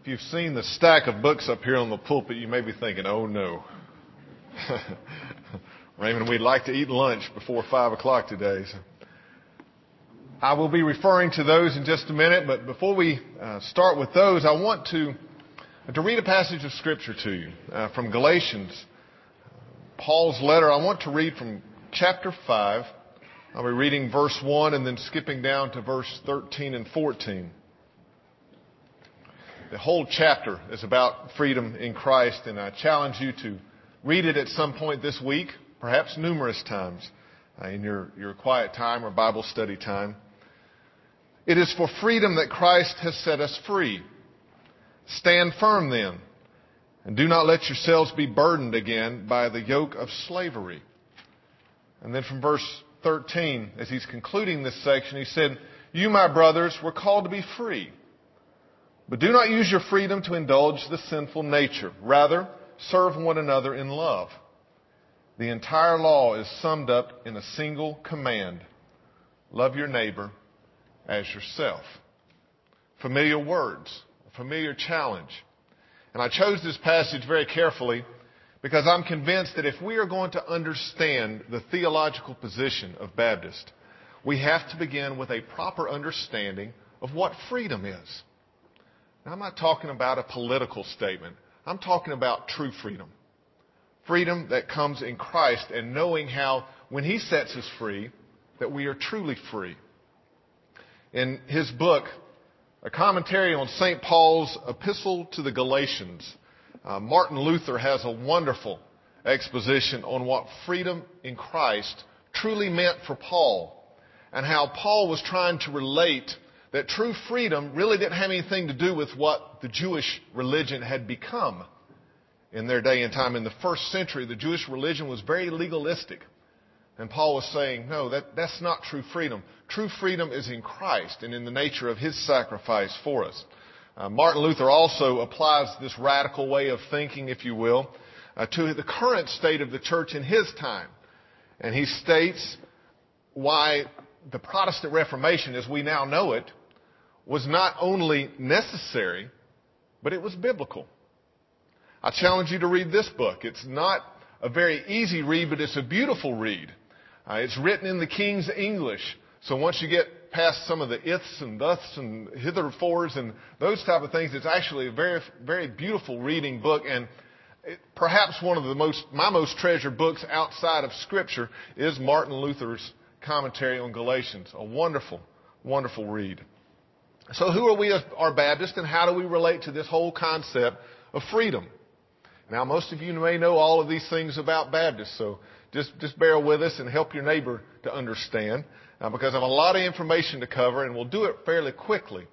If you've seen the stack of books up here on the pulpit, you may be thinking, oh no. Raymond, we'd like to eat lunch before 5 o'clock today. So I will be referring to those in just a minute, but before we start with those, I want to read a passage of Scripture to you from Galatians, Paul's letter. I want to read from chapter 5. I'll be reading verse 1 and then skipping down to verse 13 and 14. The whole chapter is about freedom in Christ, and I challenge you to read it at some point this week, perhaps numerous times in your quiet time or Bible study time. It is for freedom that Christ has set us free. Stand firm then, and do not let yourselves be burdened again by the yoke of slavery. And then from verse 13, as he's concluding this section, he said, "You, my brothers, were called to be free. But do not use your freedom to indulge the sinful nature. Rather, serve one another in love. The entire law is summed up in a single command. Love your neighbor as yourself." Familiar words, a familiar challenge. And I chose this passage very carefully because I'm convinced that if we are going to understand the theological position of Baptists, we have to begin with a proper understanding of what freedom is. Now, I'm not talking about a political statement. I'm talking about true freedom. Freedom that comes in Christ and knowing how, when He sets us free, that we are truly free. In his book, a commentary on St. Paul's epistle to the Galatians, Martin Luther has a wonderful exposition on what freedom in Christ truly meant for Paul, and how Paul was trying to relate that true freedom really didn't have anything to do with what the Jewish religion had become in their day and time. In the first century, the Jewish religion was very legalistic. And Paul was saying, no, that's not true freedom. True freedom is in Christ and in the nature of His sacrifice for us. Martin Luther also applies this radical way of thinking, if you will, to the current state of the church in his time. And he states why the Protestant Reformation, as we now know it, was not only necessary, but it was biblical. I challenge you to read this book. It's not a very easy read, but it's a beautiful read. It's written in the King's English. So once you get past some of the ifs and thus and hitherfores and those type of things, it's actually a very, very beautiful reading book. And perhaps one of my most treasured books outside of Scripture is Martin Luther's commentary on Galatians. A wonderful, wonderful read. So who are we as our Baptists, and how do we relate to this whole concept of freedom? Now, most of you may know all of these things about Baptists, so just bear with us and help your neighbor to understand, because I have a lot of information to cover, and we'll do it fairly quickly.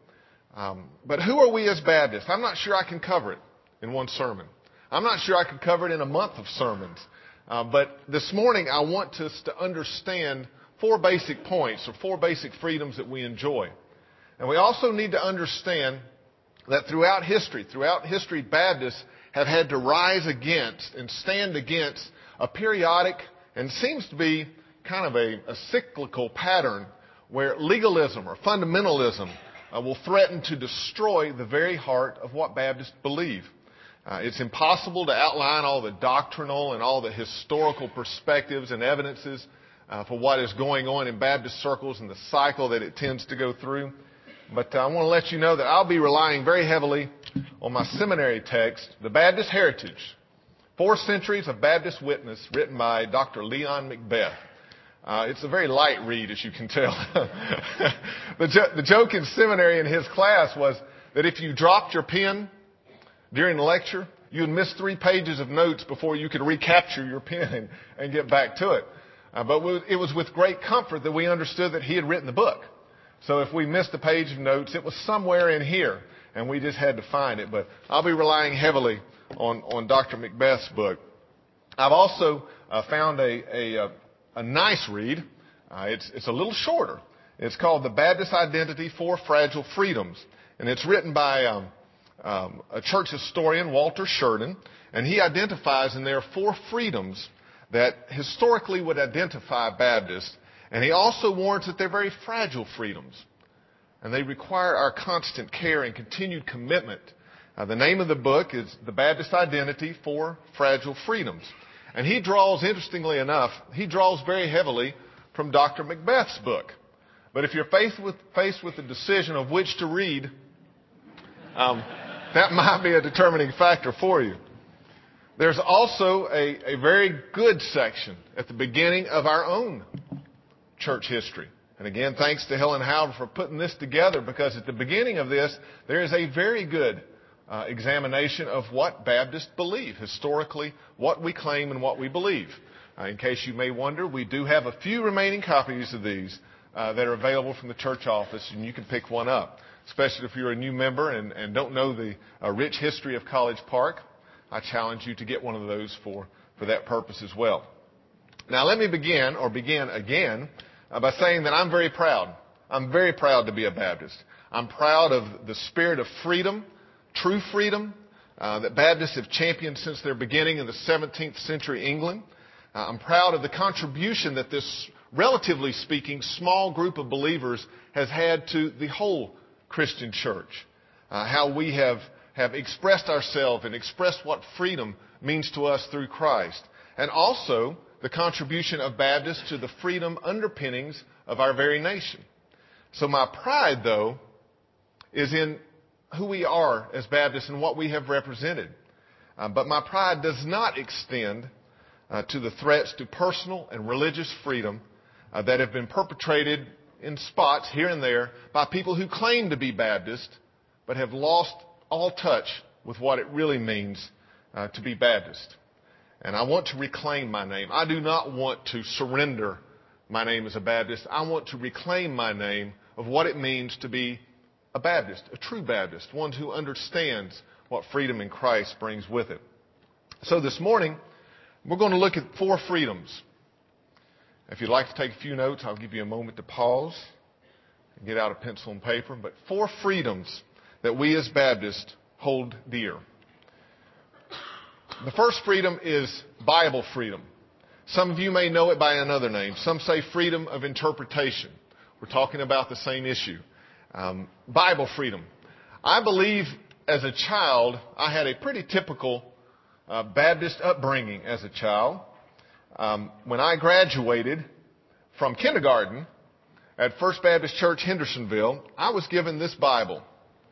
But who are we as Baptists? I'm not sure I can cover it in one sermon. I'm not sure I could cover it in a month of sermons. But this morning, I want us to understand 4 basic points, or 4 basic freedoms that we enjoy. And we also need to understand that throughout history, Baptists have had to rise against and stand against a periodic and seems to be kind of a cyclical pattern where legalism or fundamentalism will threaten to destroy the very heart of what Baptists believe. It's impossible to outline all the doctrinal and all the historical perspectives and evidences for what is going on in Baptist circles and the cycle that it tends to go through. But I want to let you know that I'll be relying very heavily on my seminary text, The Baptist Heritage, 4 Centuries of Baptist Witness, written by Dr. Leon Macbeth. It's a very light read, as you can tell. The joke in seminary in his class was that if you dropped your pen during the lecture, you would miss 3 pages of notes before you could recapture your pen and get back to it. But it was with great comfort that we understood that he had written the book. So if we missed a page of notes, it was somewhere in here, and we just had to find it. But I'll be relying heavily on Dr. Macbeth's book. I've also found a nice read. It's a little shorter. It's called The Baptist Identity, 4 Fragile Freedoms. And it's written by a church historian, Walter Sheridan. And he identifies in there 4 freedoms that historically would identify Baptists. And he also warns that they're very fragile freedoms. And they require our constant care and continued commitment The name of the book is The Baptist Identity, Four Fragile Freedoms. And he draws, interestingly enough, he draws very heavily from Dr. Macbeth's book. But if you're faced with the decision of which to read, that might be a determining factor for you. There's also a very good section at the beginning of our own church history. And again, thanks to Helen Howard for putting this together, because at the beginning of this, there is a very good examination of what Baptists believe, historically, what we claim and what we believe. In case you may wonder, we do have a few remaining copies of these that are available from the church office, and you can pick one up, especially if you're a new member and don't know the rich history of College Park. I challenge you to get one of those for that purpose as well. Now, let me begin again by saying that I'm very proud. I'm very proud to be a Baptist. I'm proud of the spirit of freedom, true freedom, that Baptists have championed since their beginning in the 17th century England. I'm proud of the contribution that this, relatively speaking, small group of believers has had to the whole Christian church. How we have expressed ourselves and expressed what freedom means to us through Christ. And also the contribution of Baptists to the freedom underpinnings of our very nation. So my pride, though, is in who we are as Baptists and what we have represented. But my pride does not extend to the threats to personal and religious freedom that have been perpetrated in spots here and there by people who claim to be Baptist but have lost all touch with what it really means to be Baptist. And I want to reclaim my name. I do not want to surrender my name as a Baptist. I want to reclaim my name of what it means to be a Baptist, a true Baptist, one who understands what freedom in Christ brings with it. So this morning, we're going to look at four freedoms. If you'd like to take a few notes, I'll give you a moment to pause and get out a pencil and paper. But four freedoms that we as Baptists hold dear. The first freedom is Bible freedom. Some of you may know it by another name. Some say freedom of interpretation. We're talking about the same issue. Bible freedom. I believe as a child, I had a pretty typical Baptist upbringing as a child. When I graduated from kindergarten at First Baptist Church, Hendersonville, I was given this Bible.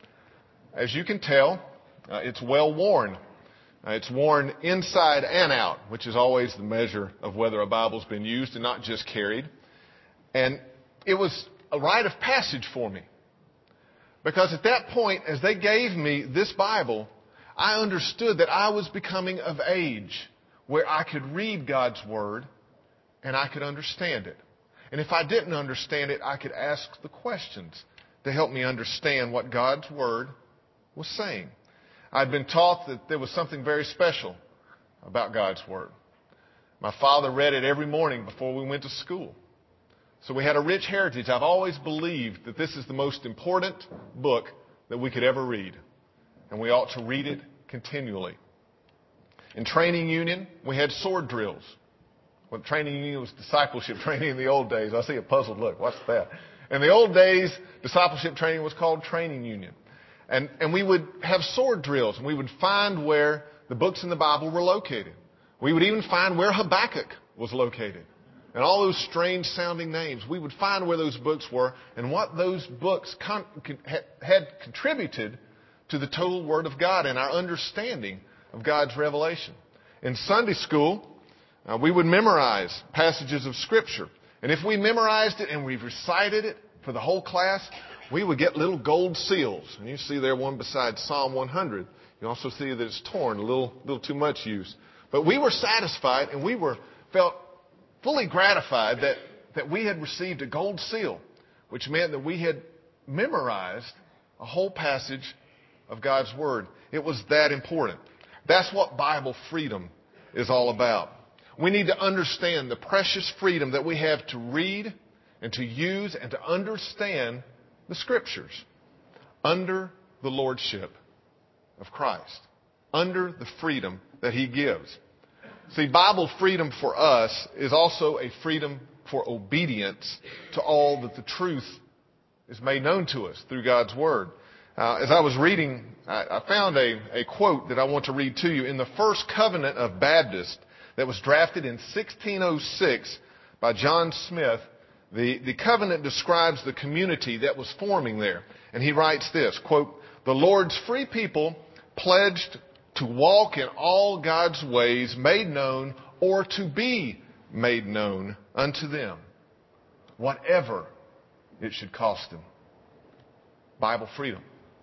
As you can tell, it's well worn. It's worn inside and out, which is always the measure of whether a Bible's been used and not just carried. And it was a rite of passage for me. Because at that point, as they gave me this Bible, I understood that I was becoming of age where I could read God's Word and I could understand it. And if I didn't understand it, I could ask the questions to help me understand what God's Word was saying. I'd been taught that there was something very special about God's Word. My father read it every morning before we went to school. So we had a rich heritage. I've always believed that this is the most important book that we could ever read. And we ought to read it continually. In training union, we had sword drills. Well, training union was discipleship training in the old days. I see a puzzled look. What's that? In the old days, discipleship training was called training union. And we would have sword drills, and we would find where the books in the Bible were located. We would even find where Habakkuk was located. And all those strange sounding names. We would find where those books were and what those books had contributed to the total Word of God and our understanding of God's revelation. In Sunday school, we would memorize passages of Scripture. And if we memorized it and we recited it for the whole class, we would get little gold seals. And you see there one beside Psalm 100. You also see that it's torn, a little too much use. But we were satisfied and we felt fully gratified that we had received a gold seal, which meant that we had memorized a whole passage of God's Word. It was that important. That's what Bible freedom is all about. We need to understand the precious freedom that we have to read and to use and to understand the Scriptures under the lordship of Christ, under the freedom that He gives. See, Bible freedom for us is also a freedom for obedience to all that the truth is made known to us through God's Word. As I was reading, I found a quote that I want to read to you. In the First Covenant of Baptist that was drafted in 1606 by John Smith, the covenant describes the community that was forming there. And he writes this, quote, "The Lord's free people pledged to walk in all God's ways made known or to be made known unto them, whatever it should cost them." Bible freedom.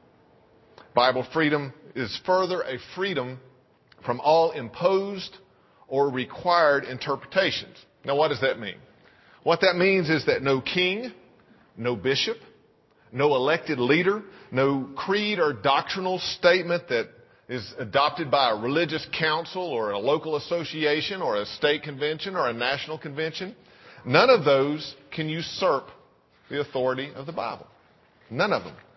Bible freedom is further a freedom from all imposed or required interpretations. Now, what does that mean? What that means is that no king, no bishop, no elected leader, no creed or doctrinal statement that is adopted by a religious council or a local association or a state convention or a national convention, none of those can usurp the authority of the Bible. None of them.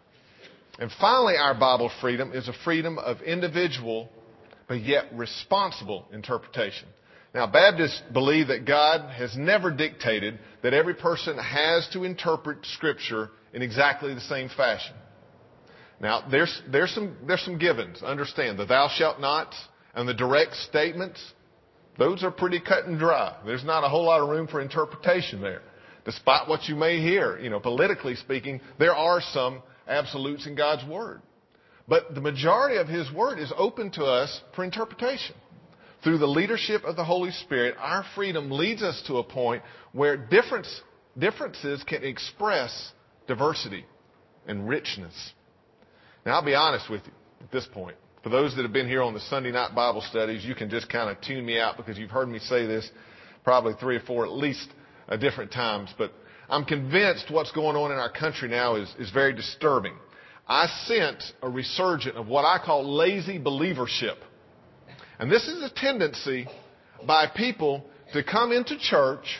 And finally, our Bible freedom is a freedom of individual but yet responsible interpretation. Now, Baptists believe that God has never dictated that every person has to interpret Scripture in exactly the same fashion. Now, there's some givens. Understand, the thou shalt nots and the direct statements, those are pretty cut and dry. There's not a whole lot of room for interpretation there. Despite what you may hear, politically speaking, there are some absolutes in God's Word. But the majority of His Word is open to us for interpretation. Through the leadership of the Holy Spirit, our freedom leads us to a point where differences can express diversity and richness. Now, I'll be honest with you at this point. For those that have been here on the Sunday night Bible studies, you can just kind of tune me out because you've heard me say this probably 3 or 4 at least different times. But I'm convinced what's going on in our country now is very disturbing. I sense a resurgence of what I call lazy believership. And this is a tendency by people to come into church,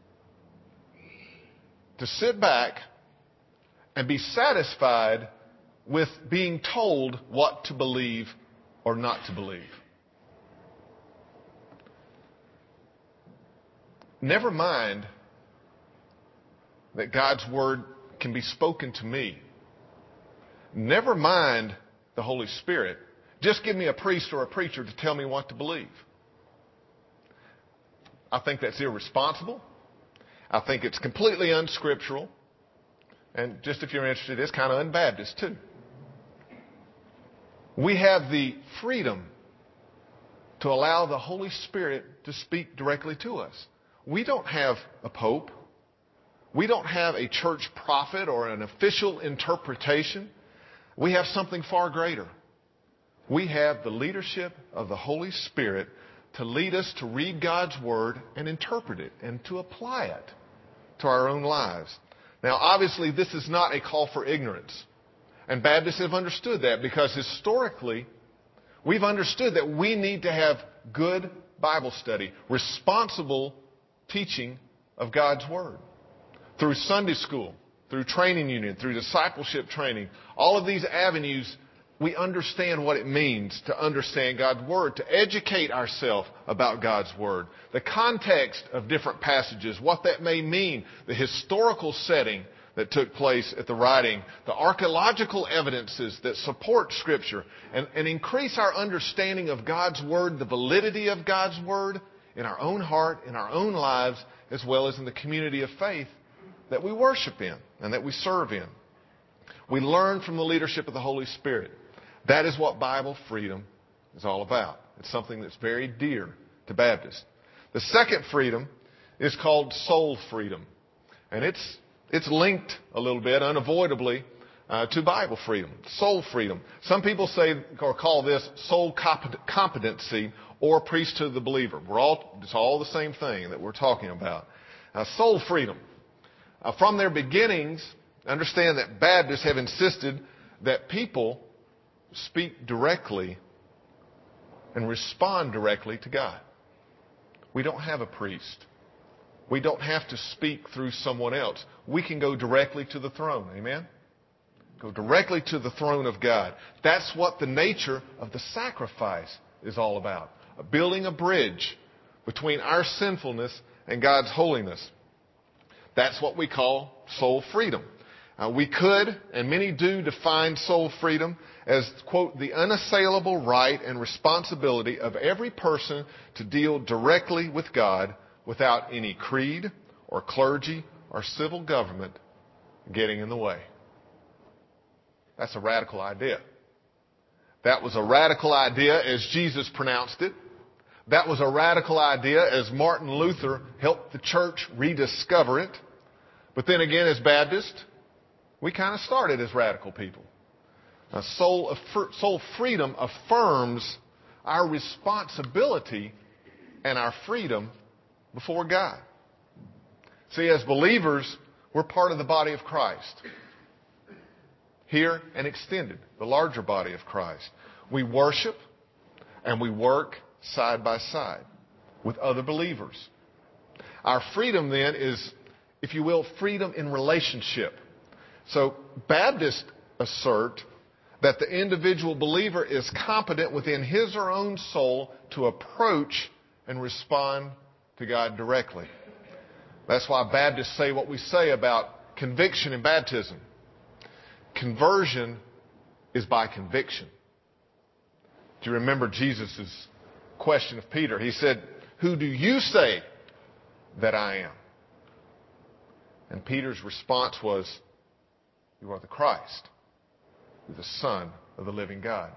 to sit back, and be satisfied with being told what to believe or not to believe. Never mind that God's Word can be spoken to me. Never mind the Holy Spirit. Just give me a priest or a preacher to tell me what to believe. I think that's irresponsible. I think it's completely unscriptural. And just if you're interested, it's kind of un-Baptist too. We have the freedom to allow the Holy Spirit to speak directly to us. We don't have a pope. We don't have a church prophet or an official interpretation. We have something far greater. We have the leadership of the Holy Spirit to lead us to read God's Word and interpret it and to apply it to our own lives. Now, obviously, this is not a call for ignorance. And Baptists have understood that because historically, we've understood that we need to have good Bible study, responsible teaching of God's Word. Through Sunday school, through training union, through discipleship training, all of these avenues, we understand what it means to understand God's Word, to educate ourselves about God's Word, the context of different passages, what that may mean, the historical setting that took place at the writing, the archaeological evidences that support Scripture, and increase our understanding of God's Word, the validity of God's Word in our own heart, in our own lives, as well as in the community of faith that we worship in and that we serve in. We learn from the leadership of the Holy Spirit. That is what Bible freedom is all about. It's something that's very dear to Baptists. The second freedom is called soul freedom. And it's linked a little bit, unavoidably, to Bible freedom, soul freedom. Some people say or call this soul competency or priesthood of the believer. It's all the same thing that we're talking about. Soul freedom. From their beginnings, understand that Baptists have insisted that people speak directly and respond directly to God. We don't have a priest. We don't have to speak through someone else. We can go directly to the throne. Amen? Go directly to the throne of God. That's what the nature of the sacrifice is all about. Building a bridge between our sinfulness and God's holiness. That's what we call soul freedom. We could, and many do, define soul freedom as, quote, the unassailable right and responsibility of every person to deal directly with God without any creed or clergy or civil government getting in the way. That's a radical idea. That was a radical idea as Jesus pronounced it. That was a radical idea as Martin Luther helped the church rediscover it. But then again, as Baptists, we kind of started as radical people. Now, soul freedom affirms our responsibility and our freedom before God. See, as believers, we're part of the body of Christ. Here and extended, the larger body of Christ. We worship and we work side by side with other believers. Our freedom then is, if you will, freedom in relationship. So Baptists assert that the individual believer is competent within his or her own soul to approach and respond to God directly. That's why Baptists say what we say about conviction in baptism. Conversion is by conviction. Do you remember Jesus' question of Peter? He said, "Who do you say that I am?" And Peter's response was, "You are the Christ. You're the Son of the living God."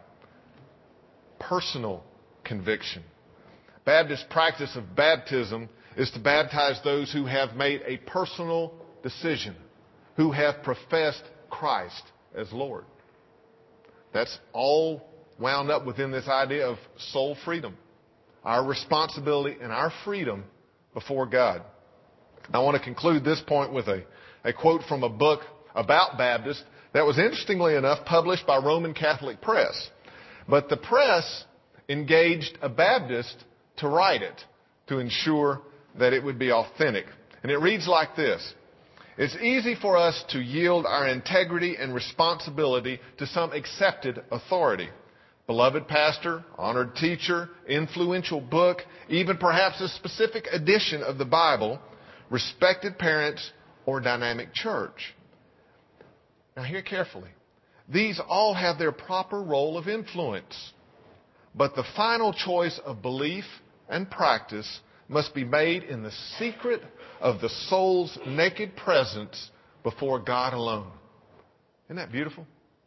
Personal conviction. Baptist practice of baptism is to baptize those who have made a personal decision, who have professed Christ as Lord. That's all wound up within this idea of soul freedom, our responsibility and our freedom before God. I want to conclude this point with a quote from a book about Baptists that was, interestingly enough, published by Roman Catholic Press. But the press engaged a Baptist to write it to ensure that it would be authentic. And it reads like this: "It's easy for us to yield our integrity and responsibility to some accepted authority. Beloved pastor, honored teacher, influential book, even perhaps a specific edition of the Bible, respected parents, or dynamic church." Now hear carefully. These all have their proper role of influence. But the final choice of belief and practice must be made in the secret of the soul's naked presence before God alone. Isn't that beautiful?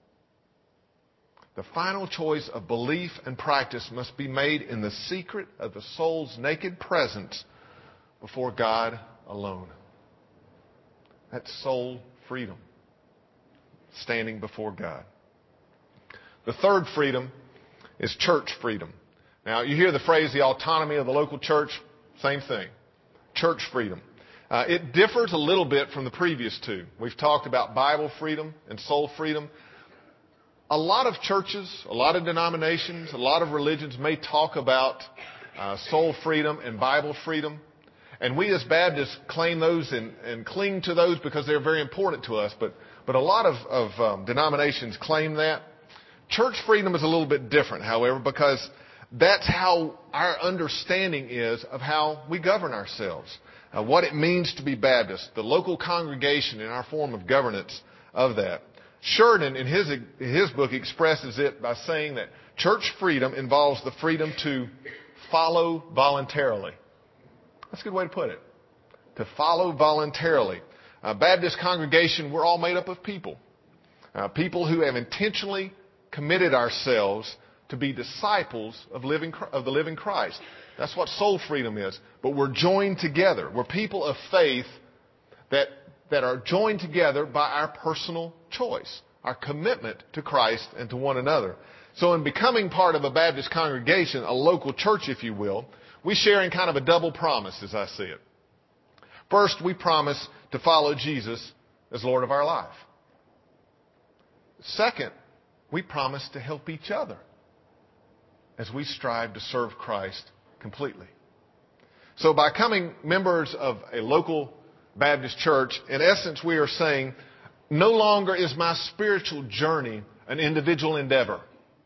The final choice of belief and practice must be made in the secret of the soul's naked presence before God alone. That's soul freedom, standing before God. The third freedom is church freedom. Now, you hear the phrase, the autonomy of the local church, same thing. Church freedom. It differs a little bit from the previous two. We've talked about Bible freedom and soul freedom. A lot of churches, a lot of denominations, a lot of religions may talk about soul freedom and Bible freedom. And we as Baptists claim those and cling to those because they're very important to us. But a lot of denominations claim that. Church freedom is a little bit different, however, because that's how our understanding is of how we govern ourselves, what it means to be Baptist, the local congregation and our form of governance of that. Sheridan, in his book, expresses it by saying that church freedom involves the freedom to follow voluntarily. That's a good way to put it. To follow voluntarily. Baptist congregation, we're all made up of people. People who have intentionally committed ourselves to be disciples of the living Christ. That's what soul freedom is. But we're joined together. We're people of faith that are joined together by our personal choice, our commitment to Christ and to one another. So in becoming part of a Baptist congregation, a local church, if you will, we share in kind of a double promise as I see it. First, we promise to follow Jesus as Lord of our life. Second, we promise to help each other as we strive to serve Christ completely. So by becoming members of a local Baptist church, in essence, we are saying, no longer is my spiritual journey an individual endeavor.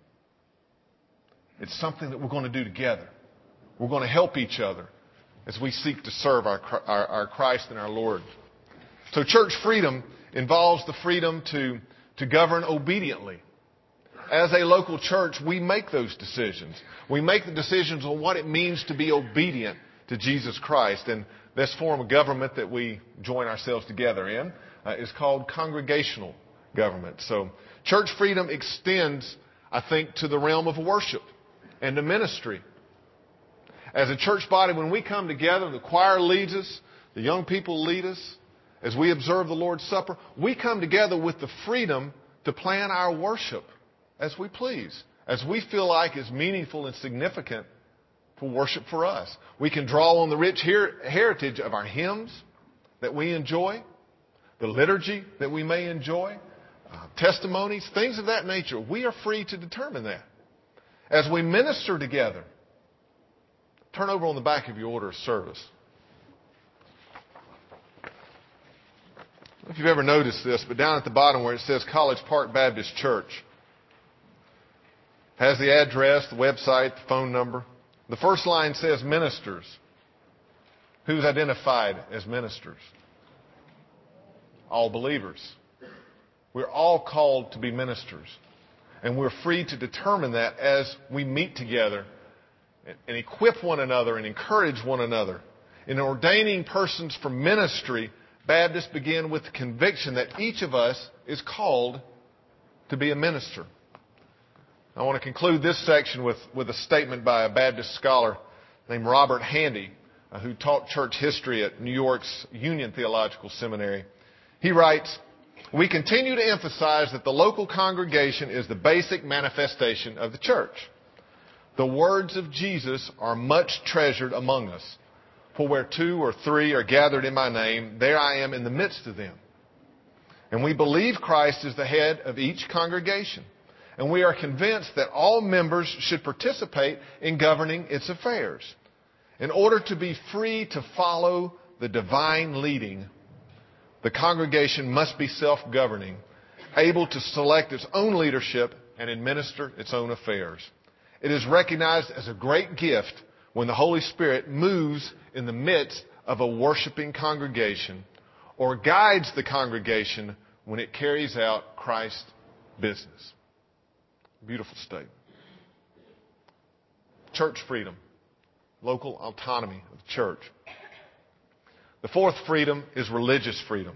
It's something that we're going to do together. We're going to help each other as we seek to serve our Christ and our Lord. So church freedom involves the freedom to govern obediently. As a local church, we make those decisions. We make the decisions on what it means to be obedient to Jesus Christ. And this form of government that we join ourselves together in is called congregational government. So church freedom extends, I think, to the realm of worship and to ministry. As a church body, when we come together, the choir leads us, the young people lead us, as we observe the Lord's Supper, we come together with the freedom to plan our worship as we please, as we feel like is meaningful and significant for worship for us. We can draw on the rich heritage of our hymns that we enjoy, the liturgy that we may enjoy, testimonies, things of that nature. We are free to determine that. As we minister together, turn over on the back of your order of service. I don't know if you've ever noticed this, but down at the bottom where it says College Park Baptist Church, has the address, the website, the phone number. The first line says ministers. Who's identified as ministers? All believers. We're all called to be ministers. And we're free to determine that as we meet together and equip one another and encourage one another. In ordaining persons for ministry, Baptists begin with the conviction that each of us is called to be a minister. I want to conclude this section with a statement by a Baptist scholar named Robert Handy, who taught church history at New York's Union Theological Seminary. He writes, "We continue to emphasize that the local congregation is the basic manifestation of the church. The words of Jesus are much treasured among us. For where 2 or 3 are gathered in my name, there I am in the midst of them. And we believe Christ is the head of each congregation. And we are convinced that all members should participate in governing its affairs. In order to be free to follow the divine leading, the congregation must be self-governing, able to select its own leadership and administer its own affairs. It is recognized as a great gift when the Holy Spirit moves in the midst of a worshiping congregation or guides the congregation when it carries out Christ's business." Beautiful statement. Church freedom, local autonomy of the church. The fourth freedom is religious freedom.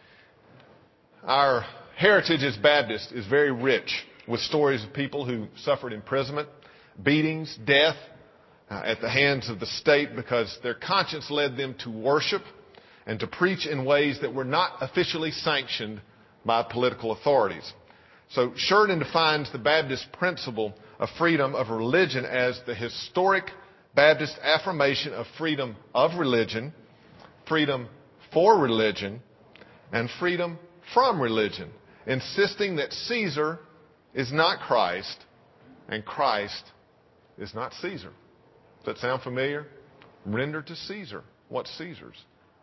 Our heritage as Baptists is very rich with stories of people who suffered imprisonment, beatings, death at the hands of the state because their conscience led them to worship and to preach in ways that were not officially sanctioned by political authorities. So Sheridan defines the Baptist principle of freedom of religion as the historic Baptist affirmation of freedom of religion, freedom for religion, and freedom from religion, insisting that Caesar is not Christ and Christ is not Caesar. Does that sound familiar? Render to Caesar what's Caesar's.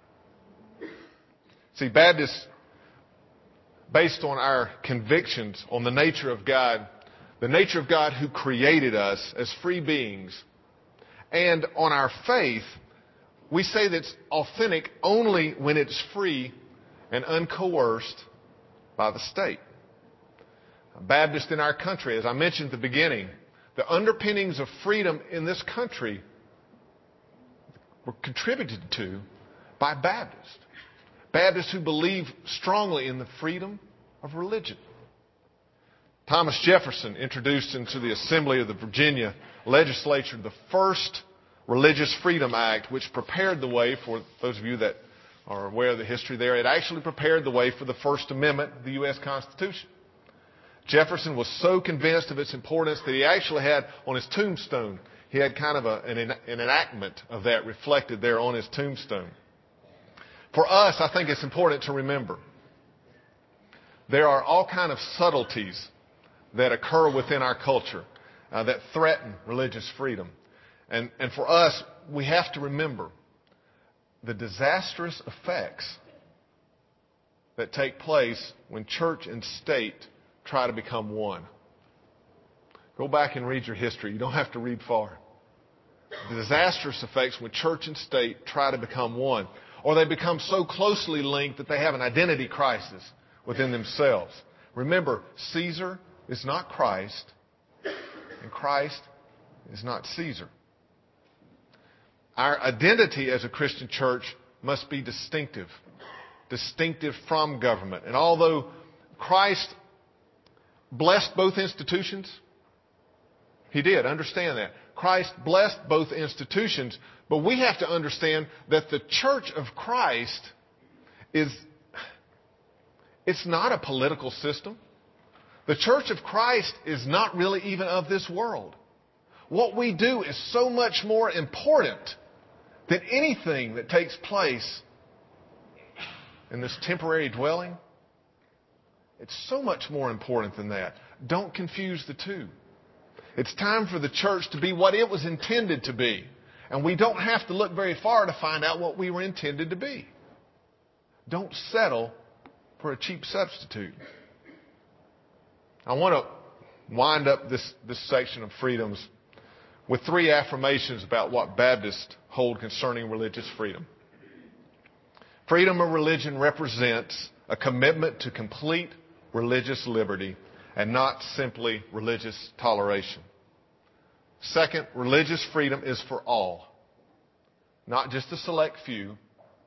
See, Baptists, based on our convictions on the nature of God who created us as free beings, and on our faith, we say that it's authentic only when it's free and uncoerced by the state. Baptists in our country, as I mentioned at the beginning, the underpinnings of freedom in this country were contributed to by Baptists. Baptists who believe strongly in the freedom of religion. Thomas Jefferson introduced into the Assembly of the Virginia Legislature the first Religious Freedom Act, which prepared the way, for those of you that are aware of the history there, it actually prepared the way for the First Amendment of the U.S. Constitution. Jefferson was so convinced of its importance that he actually had on his tombstone, he had kind of an enactment of that reflected there on his tombstone. For us, I think it's important to remember there are all kinds of subtleties that occur within our culture that threaten religious freedom. And for us, we have to remember the disastrous effects that take place when church and state try to become one. Go back and read your history. You don't have to read far. The disastrous effects when church and state try to become one. or they become so closely linked that they have an identity crisis within themselves. Remember, Caesar is not Christ, and Christ is not Caesar. Our identity as a Christian church must be distinctive from government. And although Christ blessed both institutions, He did, understand that. Christ blessed both institutions, but we have to understand that the church of Christ it's not a political system. The church of Christ is not really even of this world. What we do is so much more important than anything that takes place in this temporary dwelling. It's so much more important than that. Don't confuse the two. It's time for the church to be what it was intended to be. And we don't have to look very far to find out what we were intended to be. Don't settle for a cheap substitute. I want to wind up this section of freedoms with 3 affirmations about what Baptists hold concerning religious freedom. Freedom of religion represents a commitment to complete religious liberty and not simply religious toleration. Second, religious freedom is for all, not just a select few,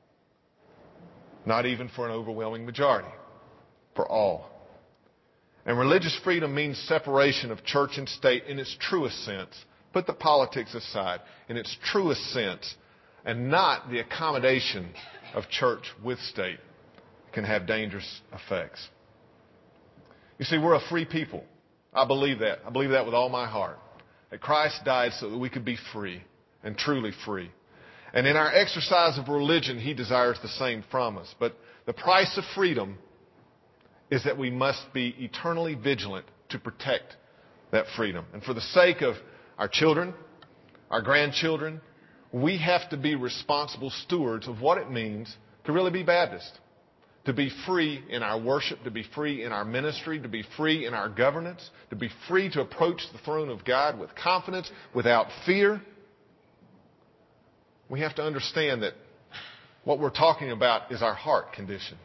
not even for an overwhelming majority, for all. And religious freedom means separation of church and state in its truest sense. Put the politics aside, in its truest sense, and not the accommodation of church with state. It can have dangerous effects. You see, we're a free people. I believe that. I believe that with all my heart. That Christ died so that we could be free and truly free. And in our exercise of religion, He desires the same from us. But the price of freedom is that we must be eternally vigilant to protect that freedom. And for the sake of our children, our grandchildren, we have to be responsible stewards of what it means to really be Baptist. To be free in our worship, to be free in our ministry, to be free in our governance, to be free to approach the throne of God with confidence, without fear. We have to understand that what we're talking about is our heart condition.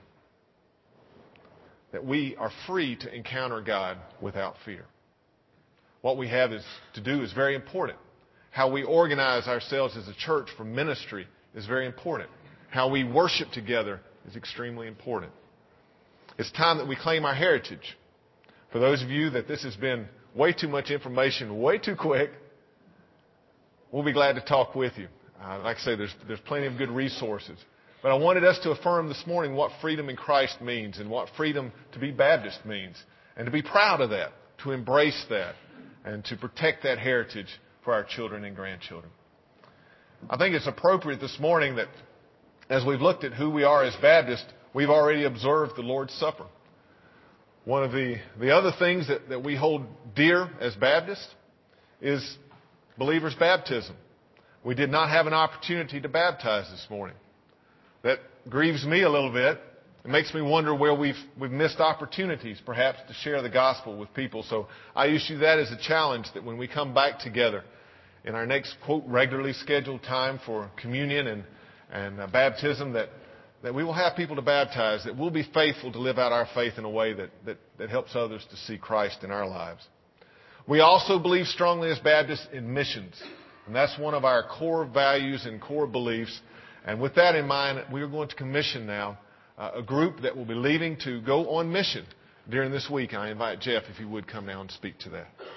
That we are free to encounter God without fear. What we have to do is very important. How we organize ourselves as a church for ministry is very important. How we worship together is extremely important. It's time that we claim our heritage. For those of you that this has been way too much information, way too quick, we'll be glad to talk with you. Like I say, there's plenty of good resources. But I wanted us to affirm this morning what freedom in Christ means and what freedom to be Baptist means. And to be proud of that, to embrace that, and to protect that heritage for our children and grandchildren. I think it's appropriate this morning that as we've looked at who we are as Baptists, we've already observed the Lord's Supper. One of the other things that we hold dear as Baptists is believers' baptism. We did not have an opportunity to baptize this morning. That grieves me a little bit. It makes me wonder where we've missed opportunities, perhaps, to share the gospel with people. So I issue that as a challenge that when we come back together in our next, quote, regularly scheduled time for communion and baptism, that we will have people to baptize, that we'll be faithful to live out our faith in a way that helps others to see Christ in our lives. We also believe strongly as Baptists in missions. And that's one of our core values and core beliefs. And with that in mind, we are going to commission now a group that will be leaving to go on mission during this week. I invite Jeff, if he would, come now and speak to that.